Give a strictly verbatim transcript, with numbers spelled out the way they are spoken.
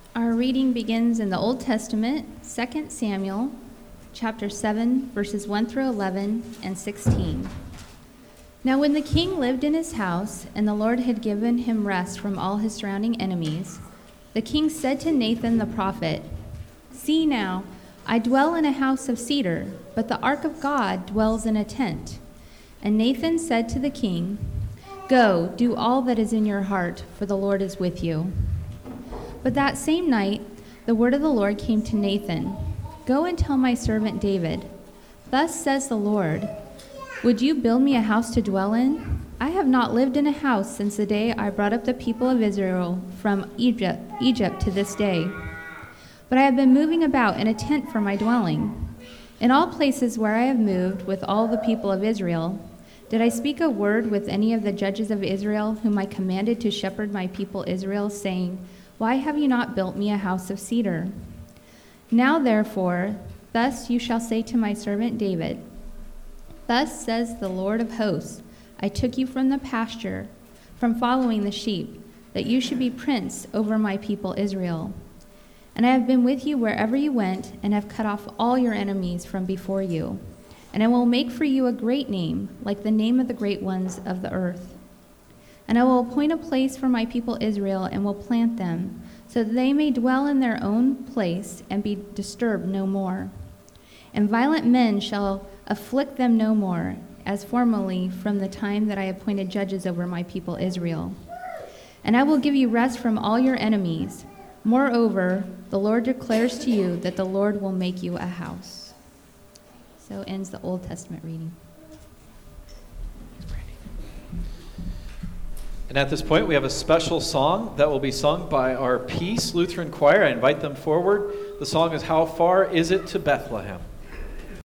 Our reading begins in the Old Testament, Second Samuel, chapter seven, verses one through eleven and sixteen. Now when the king lived in his house, and the Lord had given him rest from all his surrounding enemies, the king said to Nathan the prophet, "See now, I dwell in a house of cedar, but the ark of God dwells in a tent." And Nathan said to the king, "Go, do all that is in your heart, for the Lord is with you." But that same night, the word of the Lord came to Nathan, "Go and tell my servant David, thus says the Lord, would you build me a house to dwell in? I have not lived in a house since the day I brought up the people of Israel from Egypt, Egypt to this day. But I have been moving about in a tent for my dwelling. In all places where I have moved with all the people of Israel, did I speak a word with any of the judges of Israel whom I commanded to shepherd my people Israel, saying, why have you not built me a house of cedar? Now therefore, thus you shall say to my servant David, thus says the Lord of hosts, I took you from the pasture, from following the sheep, that you should be prince over my people Israel. And I have been with you wherever you went, and have cut off all your enemies from before you. And I will make for you a great name, like the name of the great ones of the earth. And I will appoint a place for my people Israel, and will plant them, so that they may dwell in their own place and be disturbed no more. And violent men shall afflict them no more, as formerly from the time that I appointed judges over my people Israel. And I will give you rest from all your enemies. Moreover, the Lord declares to you that the Lord will make you a house." So ends the Old Testament reading. And at this point, we have a special song that will be sung by our Peace Lutheran Choir. I invite them forward. The song is "How Far Is It to Bethlehem?"